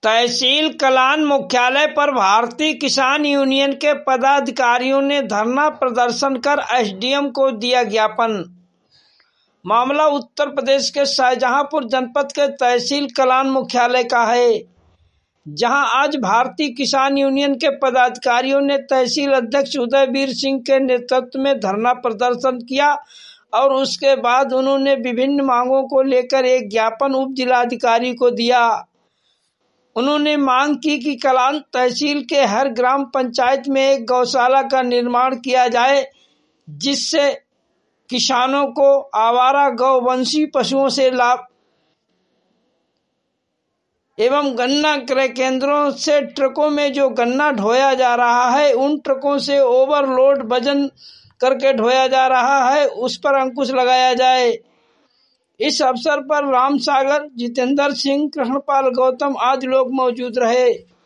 तहसील कलान मुख्यालय पर भारतीय किसान यूनियन के पदाधिकारियों ने धरना प्रदर्शन कर एसडीएम को दिया ज्ञापन। मामला उत्तर प्रदेश के शाहजहांपुर जनपद के तहसील कलान मुख्यालय का है, जहां आज भारतीय किसान यूनियन के पदाधिकारियों ने तहसील अध्यक्ष उदयवीर सिंह के नेतृत्व में धरना प्रदर्शन किया और उसके बाद उन्होंने विभिन्न मांगों को लेकर एक ज्ञापन उप जिलाधिकारी को दिया। उन्होंने मांग की कि कलान तहसील के हर ग्राम पंचायत में एक गौशाला का निर्माण किया जाए, जिससे किसानों को आवारा गौवंशी पशुओं से लाभ एवं गन्ना क्रय केंद्रों से ट्रकों में जो गन्ना ढोया जा रहा है, उन ट्रकों से ओवरलोड वजन करके ढोया जा रहा है, उस पर अंकुश लगाया जाए। इस अवसर पर राम सागर, जितेंद्र सिंह, कृष्णपाल गौतम आदि लोग मौजूद रहे।